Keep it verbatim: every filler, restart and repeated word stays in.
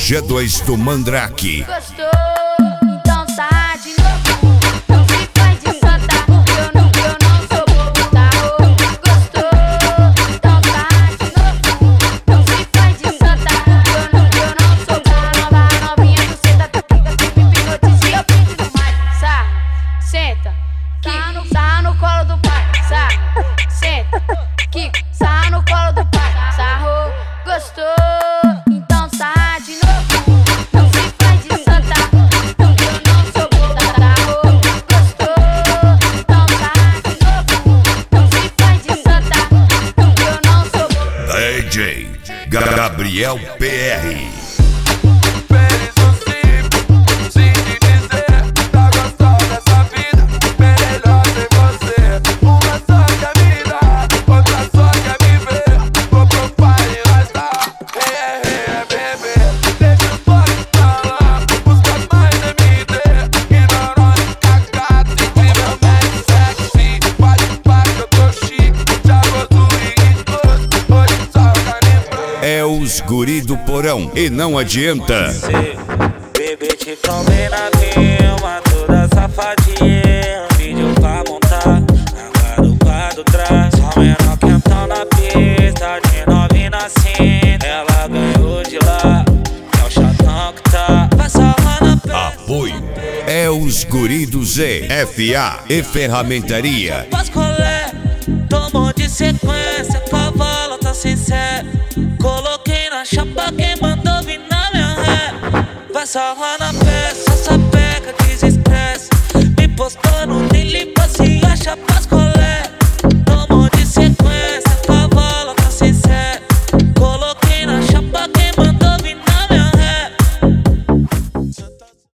G dois do Mandrake. Gostou? Então sarra de novo. Não se faz de santa, eu não, eu não sou bobo, tá? Gostou? Então sarra de novo. Não se faz de santa, eu não, eu não sou bobo. Nova novinha, tu senta, tu fica sempre hipnotizada. Eu pinto no mar, sarra, senta, quica, no, sarra no colo do pai, sarra, senta, quica, sarra no colo do pai, sarro, gostou? Então sarra de novo. Não se faz de santa, eu não sou bobo, tá? Gostou? Então sarra de novo. Não se faz de santa, eu não sou bobo. D J Gabriel P R. É os guri do porão e não adianta. Bebê, te combina filma toda safadinha. Vídeo pra montar, na do quadro trás. Só menor quentão na pista, de novinha assim. Ela ganhou de lá, é o chatão que tá. Passa lá na pista. Apoio é os guri do Z, F A e Ferramentaria. Faz colé, tomou de sequência, cavalo tá sincero. Coloquei na chapa quem mandou vir na minha ré. Vai salvar na peça.